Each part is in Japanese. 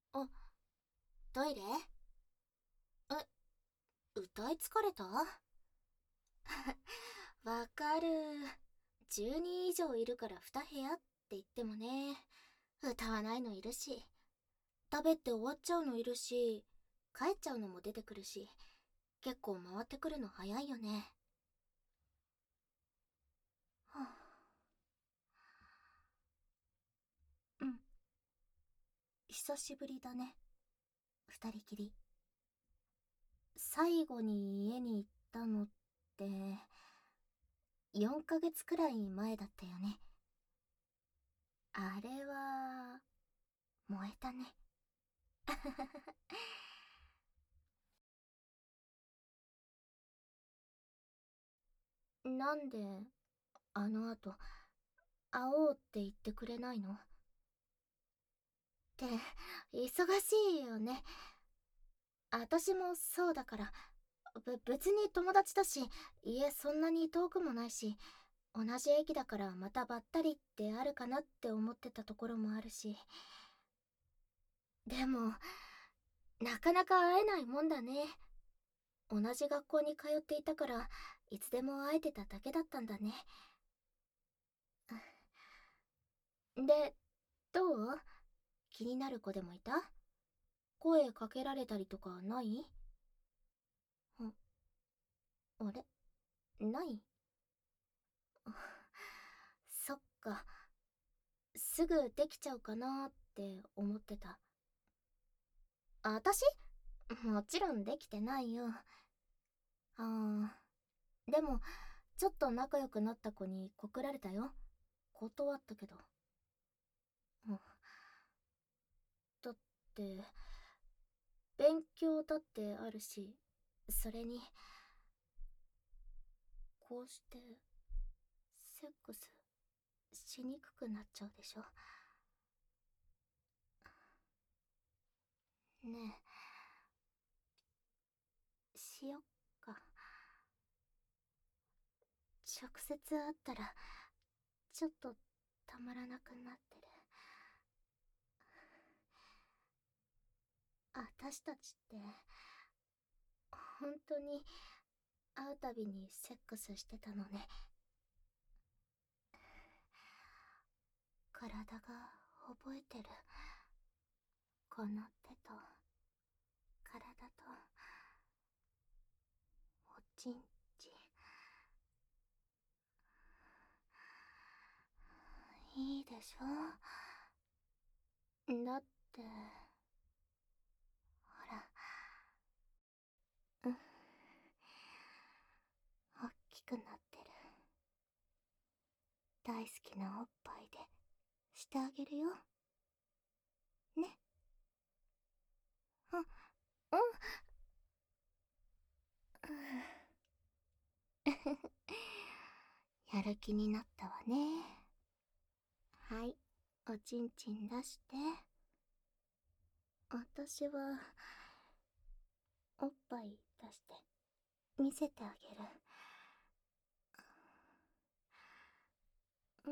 あ、トイレ？歌い疲れた？わかる。10人以上いるから2部屋って言ってもね、歌わないのいるし、食べて終わっちゃうのいるし、帰っちゃうのも出てくるし、結構回ってくるの早いよね。はあ、うん、久しぶりだね。二人きり。最後に家に行ったのって、4ヶ月くらい前だったよね。あれは、燃えたね。なんで、あの後、会おうって言ってくれないのって、忙しいよね。私もそうだから、別に友達だし、家そんなに遠くもないし、同じ駅だからまたばったりってあるかなって思ってたところもあるし。でも、なかなか会えないもんだね。同じ学校に通っていたから、いつでも会えてただけだったんだね。で、どう？気になる子でもいた？声かけられたりとかない？あ、あれ？ない？そっか。すぐできちゃうかなって思ってた。私？もちろんできてないよ。あー、でも、ちょっと仲良くなった子に告られたよ。断ったけど。うん、だって、勉強だってあるし、それに、こうして、セックスしにくくなっちゃうでしょ。ねえ、しよっか。直接会ったら、ちょっとたまらなくなってる。私たちって、本当に会うたびにセックスしてたのね。体が覚えてる。この手と、体と、おちんち。いいでしょ？だって、ほら、うん、おっきくなってる。大好きなおっぱいでしてあげるよ。ね。あ、うん。やる気になったわね。はい、おちんちん出して。私は、おっぱい出して、見せてあげる。うん。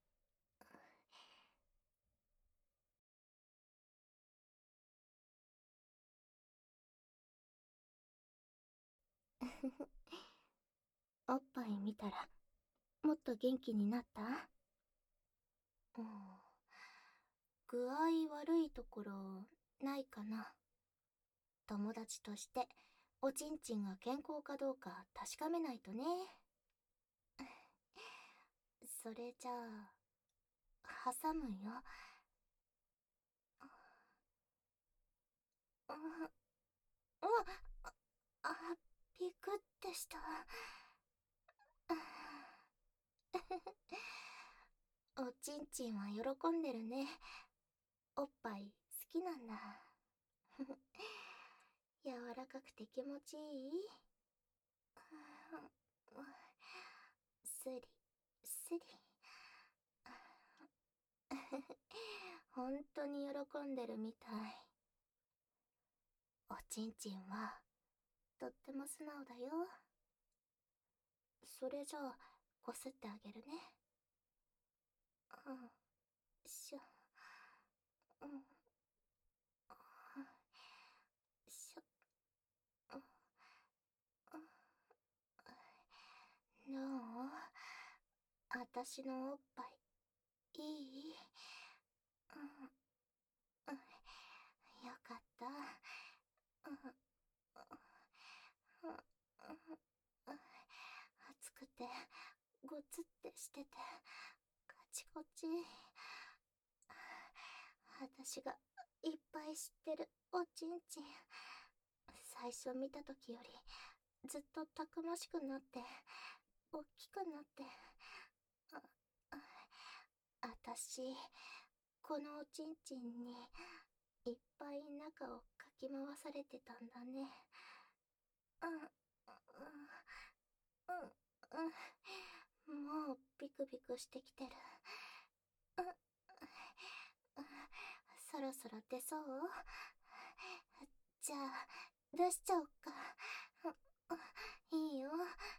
おっぱい見たら、もっと元気になった？うん。具合悪いところ、ないかな？友達として、おちんちんが健康かどうか確かめないとね。それじゃあ、挟むよ。うん、うん、あ、びくってした。おちんちんは喜んでるね。おっぱい好きなんだ。柔らかくて気持ちいい？スリ、スリ。本当に喜んでるみたい。おちんちんは、とっても素直だよ。それじゃあ、こすってあげるね。うん、しょ、うん。 私のおっぱい、いい？うん、うん、よかった。うん、うん、うん、うん、熱くて、ごつってしてて、カチコチ。私がいっぱい知ってるおちんちん。最初見た時より、ずっとたくましくなって、おっきくなって。あ、あたし、このおちんちんに、いっぱい中をかき回されてたんだね。うん、うん、うん、うん。もうビクビクしてきてる。うん、うん、そろそろ出そう？じゃあ、出しちゃおっか。いいよ。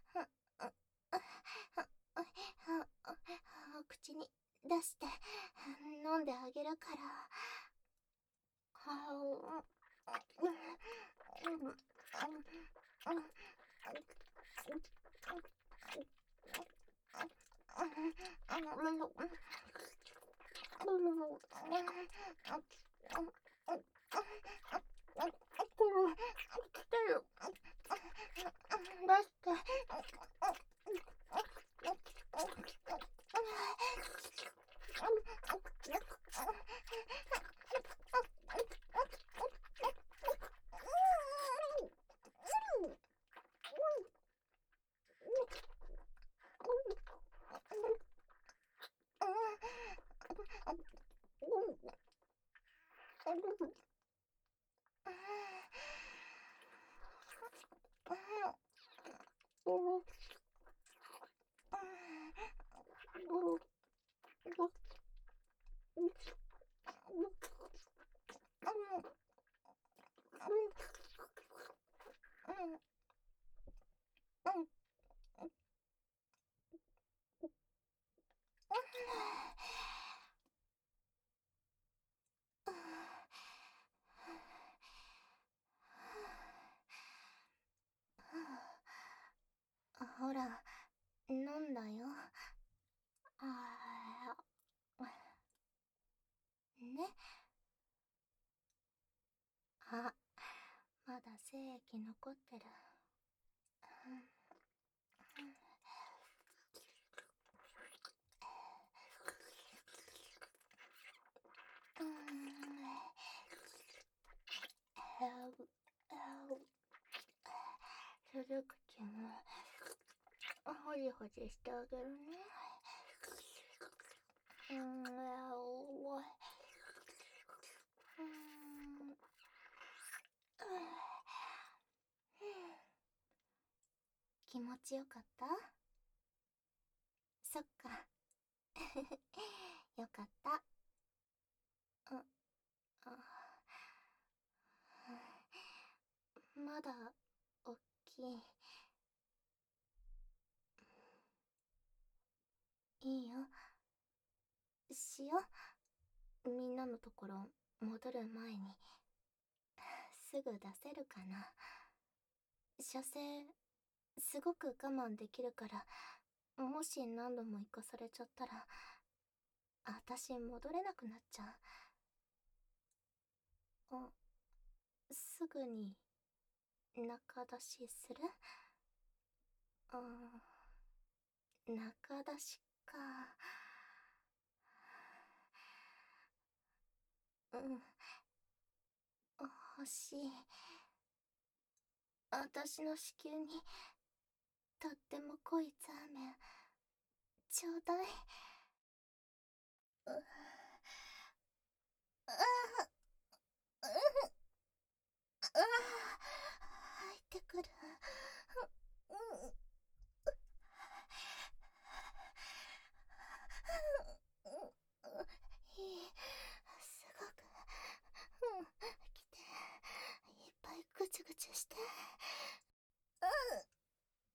お口に出して飲んであげるから。来てる。出して。ほら、飲んだよ。あー、ね。あ、まだ精液残ってる。うん、すずくちも、ほじほじしてあげるね。気持ちよかった？そっか。よかった。うん、まだ、おっきい。いいよ。しよう。みんなのところ、戻る前に。すぐ出せるかな。射精、すごく我慢できるから、もし何度も行かされちゃったら、あたし戻れなくなっちゃう。すぐに、中出しする？中出しか。うん、欲しい。あたしの子宮に、とっても濃いザーメン、ちょうだい。う、あ、入ってくる。うん、いい、すごく、来て、いっぱいぐちゅぐちゅして。うん、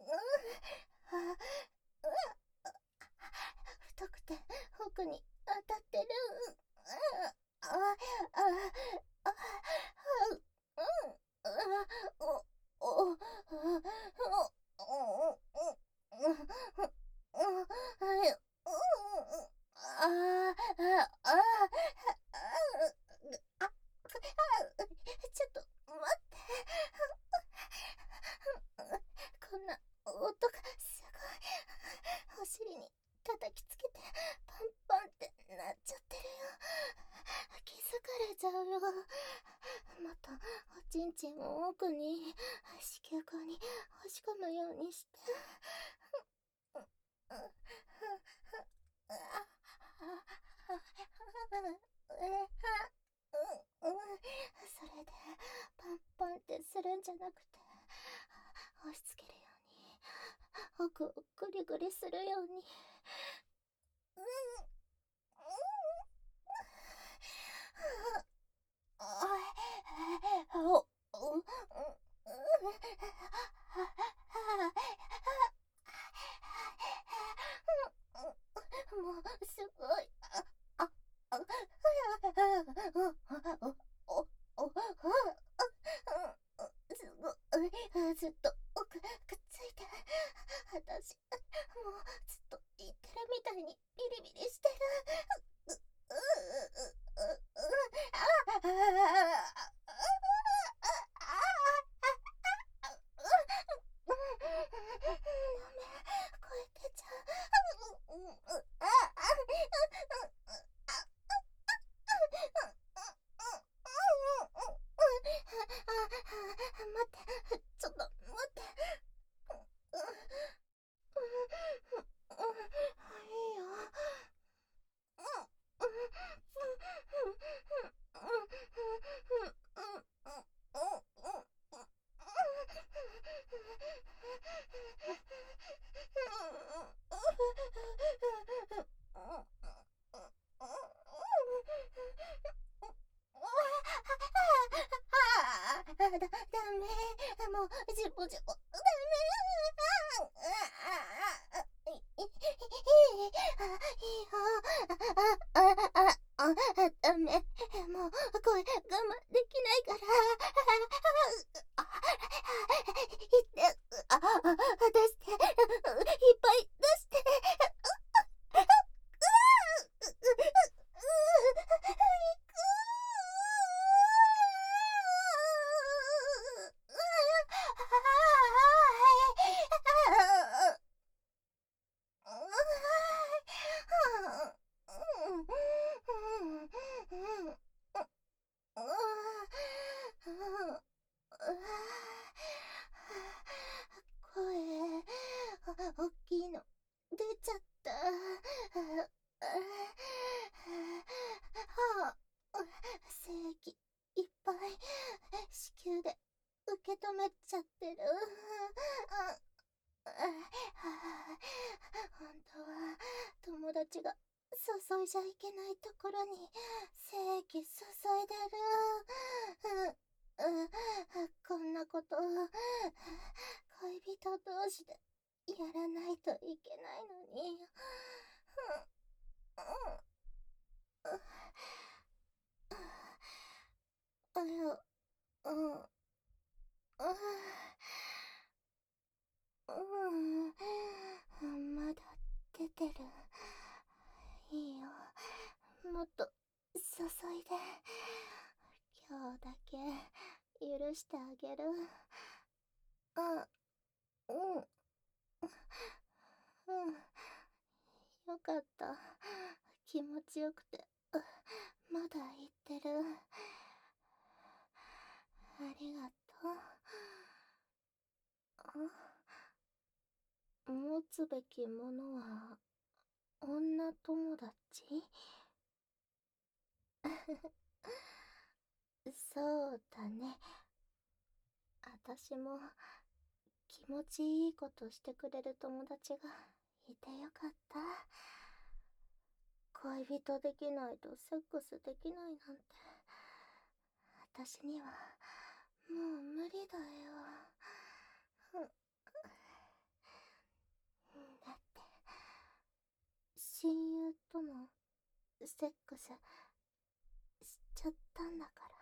太くて奥に当たってる。あああああ、うん、 ちんを奥に子宮口に押し込むようにして。それでパンパンってするんじゃなくて、押し付けるように奥をグリグリするように。もうすごい。すごい。ずっと奥くっついて。私、もうずっと言ってるみたいにビリビリしてる。声出ちゃ待って、ちょっと待って。いいよ。ダメ。もう、ジボジボ。ダメ。いいよ。ダメ。もう、声我慢できないから。出して。いっぱい出して。声、大きいの出ちゃった。精液いっぱい子宮で受け止めちゃってる。本当は友達が注いじゃいけないところに精液注いでる。こんなこと恋人同士でやらないといけないのに。まだ出てる。いいよ。もっと注いで。今日だけ許してあげる。うん。よかった。気持ちよくて。まだ言ってる。ありがとう。持つべきものは女友達。そうだね。私も気持ちいいことしてくれる友達がいてよかった。恋人できないとセックスできないなんて、私にはもう無理だよ。だって親友とのセックスしちゃったんだから。